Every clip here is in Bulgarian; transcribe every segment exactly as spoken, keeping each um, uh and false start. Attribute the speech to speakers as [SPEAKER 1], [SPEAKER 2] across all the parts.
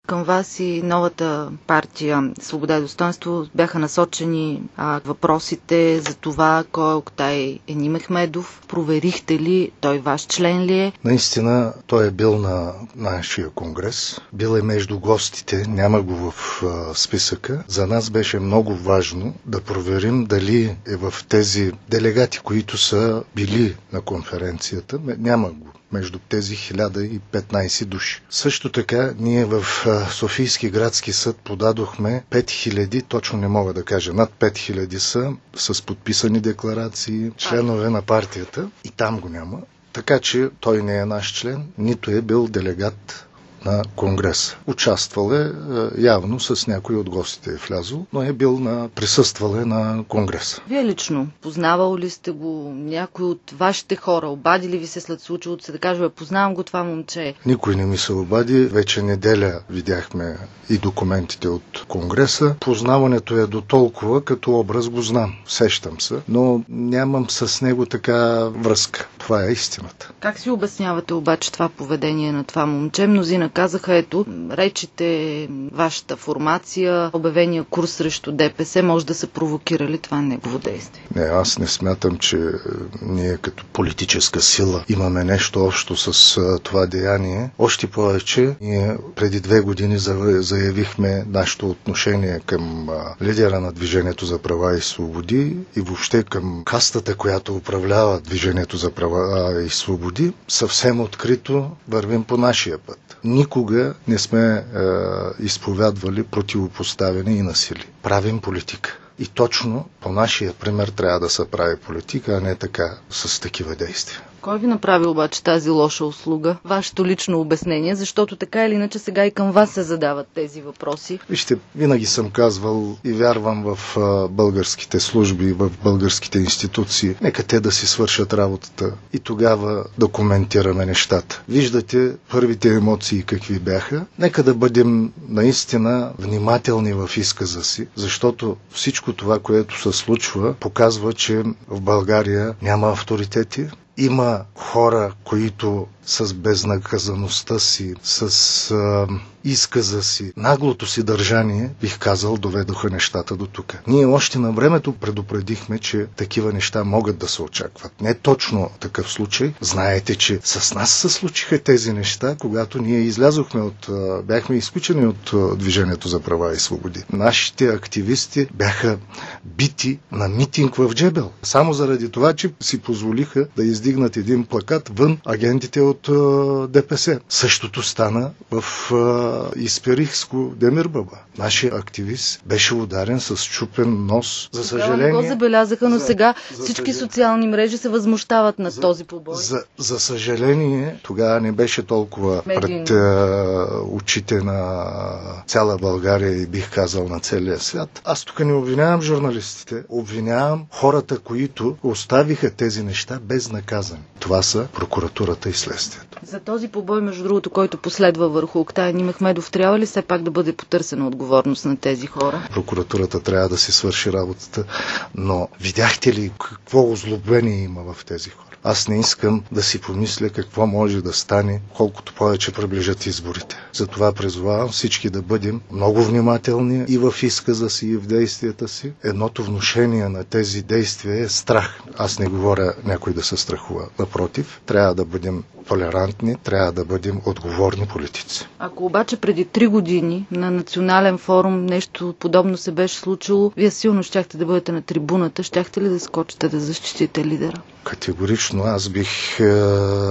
[SPEAKER 1] към вас и новата партия Свобода и достоинство бяха насочени а, въпросите за това кой е Октай Енимехмедов. Проверихте ли, той ваш член ли е?
[SPEAKER 2] Наистина той е бил на нашия конгрес, бил е между гостите, няма го в а, списъка. За нас беше много важно да проверим дали е в тези делегати, които са били на конференцията. Няма го между тези хиляда и петнайсет души. Също така, ние в Софийски градски съд подадохме пет хиляди, точно не мога да кажа, над пет хиляди са с подписани декларации, членове на партията и там го няма. Така че той не е наш член, нито е бил делегат на конгреса. Участвал е явно с някой от гостите е влязъл, но е бил на присъствал е на конгреса.
[SPEAKER 1] Вие лично познавал ли сте го, някой от вашите хора, обадили ви се след случилото се да каже, бе, познавам го това момче?
[SPEAKER 2] Никой не ми се обади. Вече неделя видяхме и документите от конгреса. Познаването е до толкова, като образ го знам. Сещам се, но нямам с него така връзка. Това е истината.
[SPEAKER 1] Как си обяснявате обаче това поведение на това момче? Мнозина казаха, ето, речите, вашата формация, обявения курс срещу ДПС може да са провокирали това негово действие.
[SPEAKER 2] Не, аз не смятам, че ние като политическа сила имаме нещо общо с а, това деяние. Още повече, ние преди две години заявихме нашето отношение към а, лидера на Движението за права и свободи и въобще към кастата, която управлява Движението за права и свободи. Съвсем открито вървим по нашия път. Никога не сме е, изповядвали противопоставяне и насилие. Правим политика. И точно по нашия пример трябва да се прави политика, а не така с такива действия.
[SPEAKER 1] Кой ви направи обаче тази лоша услуга? Вашето лично обяснение, защото така или иначе сега и към вас се задават тези въпроси.
[SPEAKER 2] Вижте, винаги съм казвал и вярвам в а, българските служби, в българските институции. Нека те да си свършат работата и тогава да коментираме нещата. Виждате първите емоции какви бяха. Нека да бъдем наистина внимателни в изказа си, защото всичко това, което се случва, показва, че в България няма авторитети. Има хора, които с безнаказаността си, с а, изказа си, наглото си държание, бих казал, доведоха нещата до тук. Ние още на времето предупредихме, че такива неща могат да се очакват. Не точно такъв случай. Знаете, че с нас се случиха тези неща, когато ние излязохме от, а, бяхме изключени от а, Движението за права и свободи. Нашите активисти бяха бити на митинг в Джебел. Само заради това, че си позволиха да издигнат един плакат вън агентите от а, ДПС. Същото стана в а, Исперихско Демирбаба. Нашия активист беше ударен с чупен нос. За съжаление...
[SPEAKER 1] Не го забелязаха, но
[SPEAKER 2] за,
[SPEAKER 1] сега
[SPEAKER 2] за
[SPEAKER 1] всички
[SPEAKER 2] съжал...
[SPEAKER 1] социални мрежи се възмущават на
[SPEAKER 2] за,
[SPEAKER 1] този побой.
[SPEAKER 2] За, за съжаление, тогава не беше толкова
[SPEAKER 1] Медийно.
[SPEAKER 2] пред а, очите на цяла България и бих казал на целия свят. Аз тук не обвинявам журналистите, обвинявам хората, които оставиха тези неща безнаказани. Това са прокуратурата и следствието.
[SPEAKER 1] За този побой, между другото, който последва върху Октай Енимехмедов, трябва ли все пак да бъде потърсена отговорност на тези хора?
[SPEAKER 2] Прокуратурата трябва да си свърши работата, но видяхте ли какво озлобление има в тези хора? Аз не искам да си помисля какво може да стане, колкото повече приближат изборите. Затова призовавам всички да бъдем много внимателни и в изказа си, и в действията си. Едното внушение на тези действия е страх. Аз не говоря някой да се страхува. Напротив, трябва да бъдем толерантни, трябва да бъдем отговорни политици.
[SPEAKER 1] Ако обаче преди три години на национален форум нещо подобно се беше случило, вие силно щяхте да бъдете на трибуната, щяхте ли да скочите да защитите лидера?
[SPEAKER 2] Категорично аз бих е,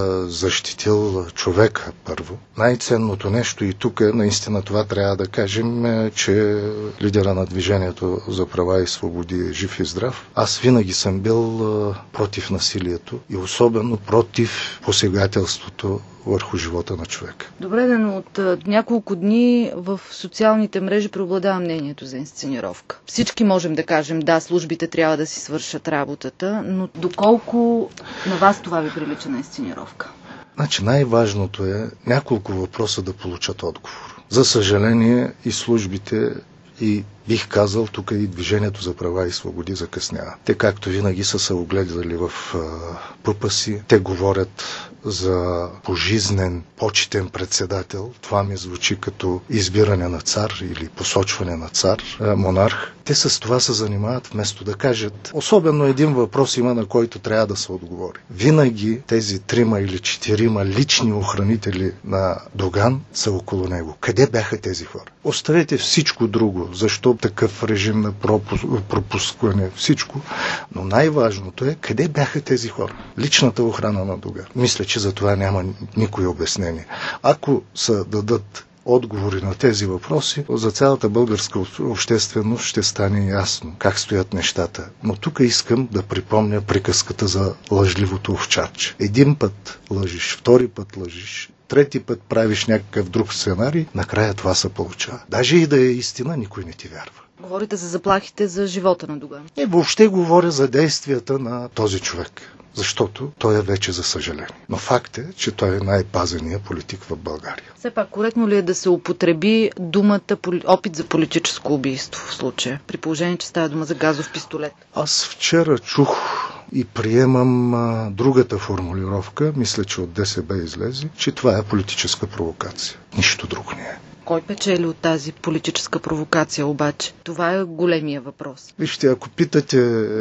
[SPEAKER 2] защитил човека първо. Най-ценното нещо и тук наистина това трябва да кажем, е, че лидера на Движението за права и свободи е жив и здрав. Аз винаги съм бил е, против насилието и особено против посегателството върху живота на човека.
[SPEAKER 1] Добре, но от а, няколко дни в социалните мрежи преобладава мнението за инсценировка. Всички можем да кажем, да, службите трябва да си свършат работата, но доколко на вас това ви прилича на инсценировка?
[SPEAKER 2] Значи най-важното е няколко въпроса да получат отговор. За съжаление и службите и бих казал, тук и Движението за права и свободи закъснява. Те, както винаги, са се огледали в пъпа си. Те говорят за пожизнен, почетен председател. Това ми звучи като избиране на цар или посочване на цар, монарх. Те с това се занимават, вместо да кажат. Особено един въпрос има, на който трябва да се отговори. Винаги тези трима или четирима лични охранители на Доган са около него. Къде бяха тези хора? Оставете всичко друго. Защо такъв режим на пропускане? Всичко. Но най-важното е, къде бяха тези хора? Личната охрана на Доган. Мисля, че за това няма никой обяснение. Ако се дадат отговори на тези въпроси, за цялата българска общественост ще стане ясно как стоят нещата. Но тук искам да припомня приказката за лъжливото овчарче. Един път лъжиш, втори път лъжиш, трети път правиш някакъв друг сценарий, накрая това се получава. Даже и да е истина, никой не ти вярва.
[SPEAKER 1] Говорите за заплахите за живота на Доган.
[SPEAKER 2] Не, въобще говоря за действията на този човек. Защото той е вече за съжаление. Но факт е, че той е най-пазеният политик в България.
[SPEAKER 1] Все пак, коректно ли е да се употреби думата опит за политическо убийство в случая, при положение, че става дума за газов пистолет?
[SPEAKER 2] Аз вчера чух и приемам а, другата формулировка, мисля, че от ДСБ излезе, че това е политическа провокация. Нищо друго не е.
[SPEAKER 1] Кой печели от тази политическа провокация обаче? Това е големия въпрос.
[SPEAKER 2] Вижте, ако питате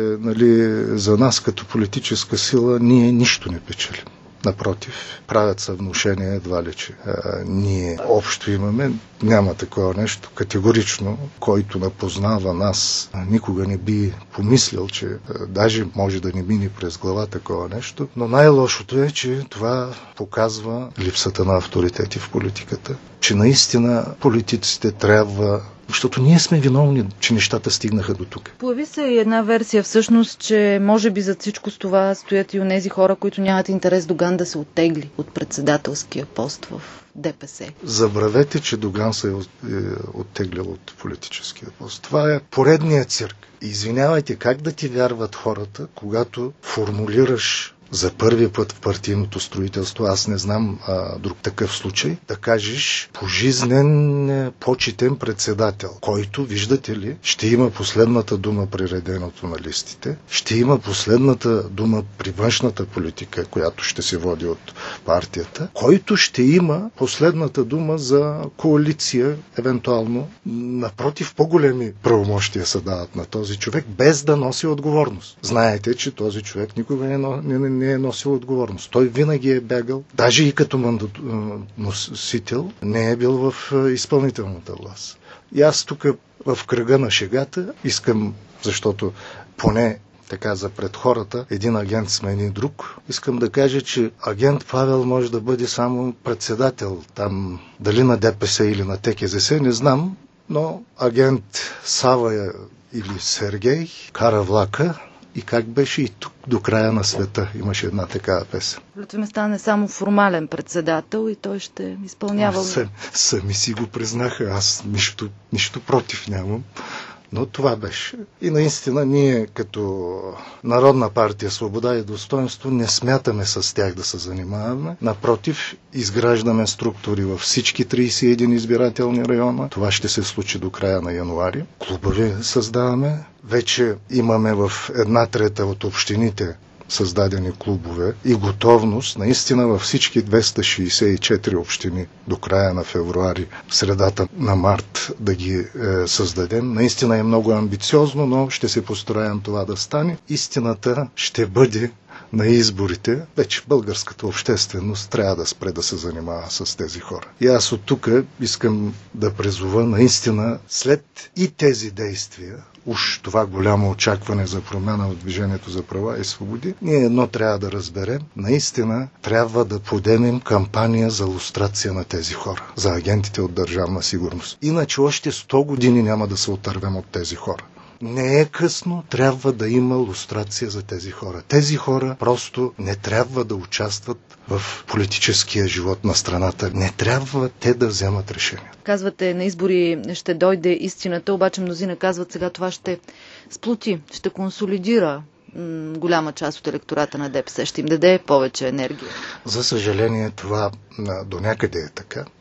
[SPEAKER 2] нали, за нас като политическа сила, ние нищо не печелим. Напротив, правят се внушения едва ли, че а, ние общо имаме. Няма такова нещо. Категорично, който напознава нас, никога не би помислил, че а, даже може да не мине през глава такова нещо. Но най-лошото е, че това показва липсата на авторитети в политиката. Че наистина политиците трябва... Защото ние сме виновни, че нещата стигнаха до тук.
[SPEAKER 1] Появи се и една версия всъщност, че може би зад всичко с това стоят и онези хора, които нямат интерес Доган да се оттегли от председателския пост в ДПС.
[SPEAKER 2] Забравете, че Доган се е оттеглял от политическия пост. Това е поредният цирк. Извинявайте, как да ти вярват хората, когато формулираш за първи път в партийното строителство, аз не знам а, друг такъв случай, да кажеш пожизнен почетен председател, който, виждате ли, ще има последната дума при реденото на листите, ще има последната дума при външната политика, която ще се води от партията, който ще има последната дума за коалиция, евентуално. Напротив, по-големи правомощия се дават на този човек, без да носи отговорност. Знаете, че този човек никога не, не, не е носил отговорност. Той винаги е бягал, даже и като мандатоносител, не е бил в изпълнителната власт. И аз тук в кръга на шегата искам, защото поне така за пред хората, един агент смени друг. Искам да кажа, че агент Павел може да бъде само председател. Там дали на ДПС или на ТКЗС, не знам, но агент Сава или Сергей кара влака и как беше и тук до края на света. Имаше една такава песен.
[SPEAKER 1] Лютви Местан е само формален председател и той ще изпълнява...
[SPEAKER 2] Сам, сами си го признаха. Аз нищо, нищо против нямам. Но това беше. И наистина ние като Народна партия Свобода и достоинство не смятаме с тях да се занимаваме. Напротив, изграждаме структури във всички тридесет и един избирателни района. Това ще се случи до края на януари. Клубове създаваме. Вече имаме в една трета от общините създадени клубове и готовност наистина във всички двеста шейсет и четири общини до края на февруари, в средата на март да ги е, създадем. Наистина е много амбициозно, но ще се постараем това да стане. Истината ще бъде на изборите. Вече българската общественост трябва да спре да се занимава с тези хора. И аз от тук искам да призова наистина след и тези действия, уж това голямо очакване за промяна от Движението за права и свободи, ние едно трябва да разберем. Наистина трябва да подемем кампания за лустрация на тези хора, за агентите от Държавна сигурност. Иначе още сто години няма да се отървем от тези хора. Не е късно, трябва да има лустрация за тези хора. Тези хора просто не трябва да участват в политическия живот на страната. Не трябва те да вземат решения.
[SPEAKER 1] Казвате, на избори ще дойде истината, обаче мнозина казват, сега това ще сплоти, ще консолидира м- голяма част от електората на ДПС, ще им даде повече енергия.
[SPEAKER 2] За съжаление това до някъде е така.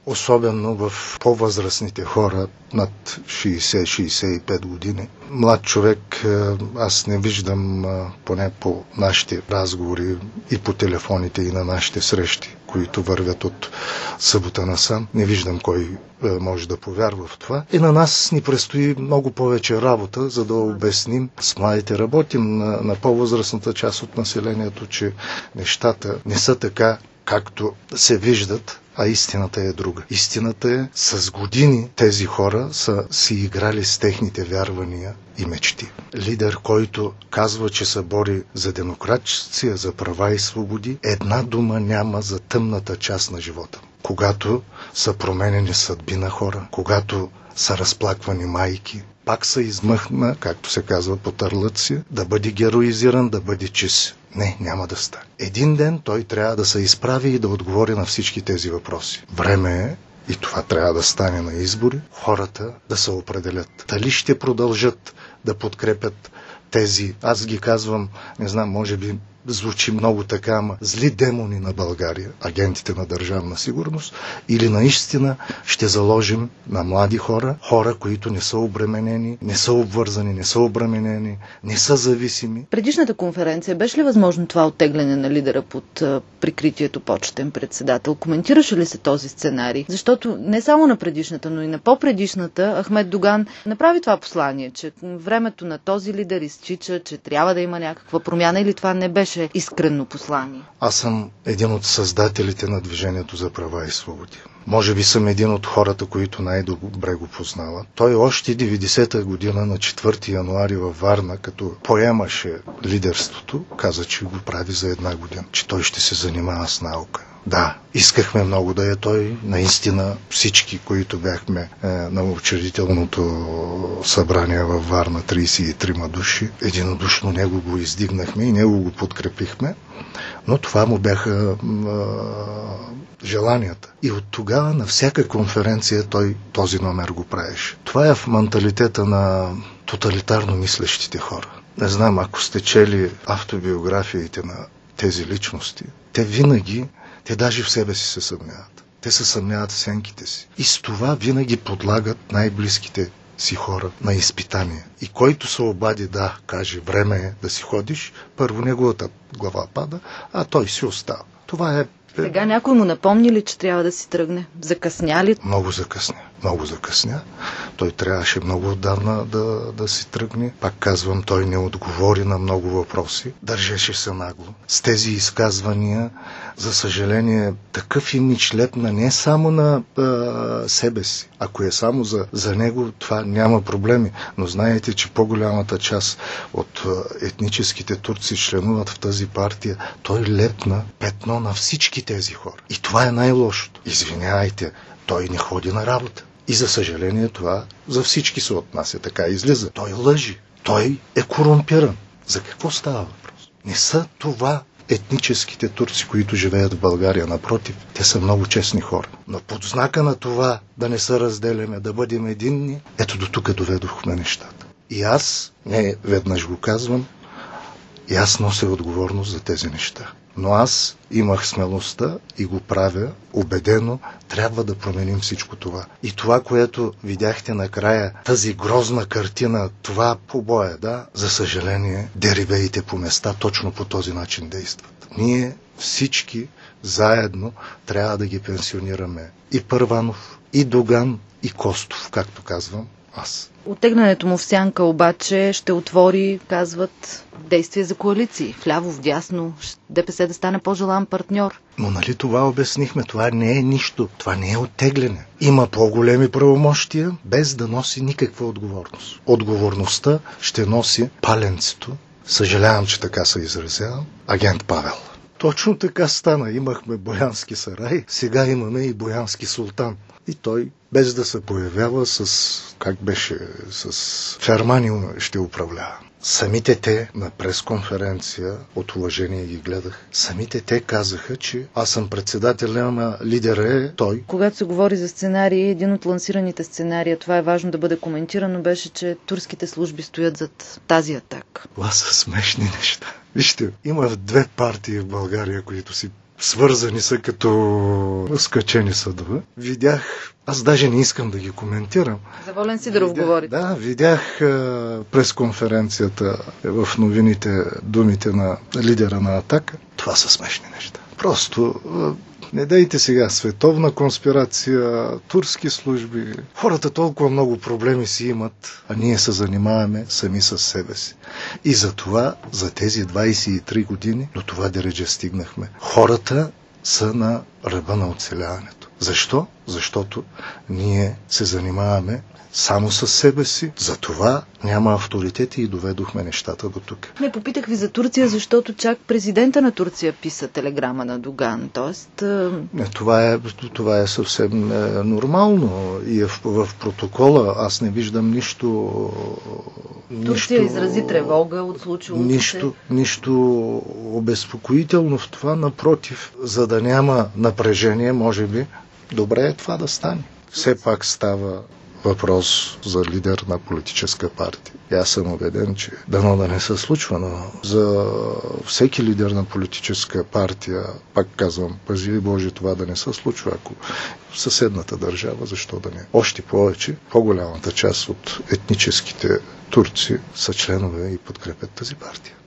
[SPEAKER 2] особено в по-възрастните хора над шейсет шейсет и пет години. Млад човек аз не виждам, поне по нашите разговори и по телефоните и на нашите срещи, които вървят от събота насам, не виждам кой може да повярва в това. И на нас ни предстои много повече работа, за да обясним с младите. Работим на, на по-възрастната част от населението, че нещата не са така, както се виждат, а истината е друга. Истината е, с години тези хора са си играли с техните вярвания и мечти. Лидер, който казва, че се бори за демокрация, за права и свободи, една дума няма за тъмната част на живота. Когато са променени съдби на хора, когато са разплаквани майки, пак се измъхна, както се казва по търлъци, да бъде героизиран, да бъде чист. Не, няма да стане. Един ден той трябва да се изправи и да отговори на всички тези въпроси. Време е, и това трябва да стане на избори, хората да се определят. Дали ще продължат да подкрепят тези, аз ги казвам, не знам, може би звучи много така, ама зли демони на България, агентите на Държавна сигурност, или наистина ще заложим на млади хора, хора, които не са обременени, не са обвързани, не са обременени, не са зависими.
[SPEAKER 1] Предишната конференция беше ли възможно това оттегляне на лидера под а, прикритието почетен председател? Коментираше ли се този сценарий? Защото не само на предишната, но и на по-предишната Ахмед Доган направи това послание, че времето на този лидер изтича, че трябва да има някаква промяна, или това не беше искрено послание?
[SPEAKER 2] Аз съм един от създателите на Движението за права и свободи. Може би съм един от хората, които най-добре го познават. Той още деветдесета година на четвърти януари във Варна, като поемаше лидерството, каза, че го прави за една година, че той ще се занимава с наука. Да, искахме много да е той. Наистина всички, които бяхме е, на учредителното събрание във Варна, трийсет и трима души, единодушно него го издигнахме и него го подкрепихме, но това му бяха е, желанията. И от тогава на всяка конференция той този номер го правеше. Това е в менталитета на тоталитарно мислещите хора. Не знам, ако сте чели автобиографиите на тези личности, те винаги Те даже в себе си се съмняват. Те се съмняват в сенките си. И с това винаги подлагат най-близките си хора на изпитание. И който се обади да каже време е да си ходиш, първо неговата глава пада, а той си остава. Това е...
[SPEAKER 1] Сега някой му напомни ли, че трябва да си тръгне? Закъсня ли?
[SPEAKER 2] Много закъсня. Много закъсня. Той трябваше много отдавна да, да си тръгне. Пак казвам, той не отговори на много въпроси. Държеше се нагло. С тези изказвания, за съжаление, такъв имидж лепна не само на а, себе си. Ако е само за, за него, това няма проблеми. Но знаете, че по-голямата част от а, етническите турци членуват в тази партия. Той лепна петно на всички тези хора. И това е най-лошото. Извинявайте, той не ходи на работа. И за съжаление това за всички се отнася. Така излиза. Той лъжи. Той е корумпиран. За какво става въпрос? Не са това етническите турци, които живеят в България. Напротив, те са много честни хора. Но под знака на това да не се разделяме, да бъдем единни, ето до тук доведохме нещата. И аз, не веднъж го казвам, и аз нося отговорност за тези неща. Но аз имах смелостта и го правя убедено, трябва да променим всичко това. И това, което видяхте накрая, тази грозна картина, това побоя, да, за съжаление, дерибеите по места точно по този начин действат. Ние всички заедно трябва да ги пенсионираме. И Първанов, и Доган, и Костов, както казвам аз.
[SPEAKER 1] Оттеглянето му в сянка обаче ще отвори, казват, действие за коалиции. Вляво, вдясно, ДПС да стане по-желан партньор.
[SPEAKER 2] Но нали това обяснихме? Това не е нищо. Това не е оттегляне. Има по-големи правомощия, без да носи никаква отговорност. Отговорността ще носи паленцето. Съжалявам, че така се изразявам. Агент Павел. Точно така стана. Имахме Боянски сарай, сега имаме и Боянски султан. И той, без да се появява с, как беше, с фермани ще управлява. Самите те на пресконференция, от уважение ги гледах, самите те казаха, че аз съм председателя, ама лидер е той.
[SPEAKER 1] Когато се говори за сценарии, един от лансираните сценария, това е важно да бъде коментирано, беше, че турските служби стоят зад тази атака.
[SPEAKER 2] Това са смешни неща. Вижте, има две партии в България, които си свързани са като скачени съдове. Видях, аз даже не искам да ги коментирам.
[SPEAKER 1] За Волен Сидеров
[SPEAKER 2] видях,
[SPEAKER 1] говорите.
[SPEAKER 2] Да, видях а, пресконференцията в новините думите на лидера на Атака. Това са смешни неща. Просто а, не дайте сега световна конспирация, турски служби. Хората толкова много проблеми си имат, а ние се занимаваме сами с себе си. И за това, за тези двайсет и три години, до това дередже стигнахме. Хората са на ръба на оцеляването. Защо? Защото ние се занимаваме само със себе си. За това няма авторитети и доведохме нещата до тук.
[SPEAKER 1] Не, попитах ви за Турция, защото чак президента на Турция писа телеграма на Доган. Тоест...
[SPEAKER 2] Не, това е, това е съвсем е, нормално. И в, в протокола аз не виждам нищо...
[SPEAKER 1] Турция
[SPEAKER 2] нищо,
[SPEAKER 1] изрази тревога от случилото
[SPEAKER 2] нищо,
[SPEAKER 1] се.
[SPEAKER 2] Нищо обезпокоително в това, напротив. За да няма напрежение, може би, добре е това да стане. Все пак става въпрос за лидер на политическа партия. И аз съм убеден, че дано да не се случва, но за всеки лидер на политическа партия, пак казвам, пази Боже това да не се случва, ако в съседната държава, защо да не. Още повече, по-голямата част от етническите турци са членове и подкрепят тази партия.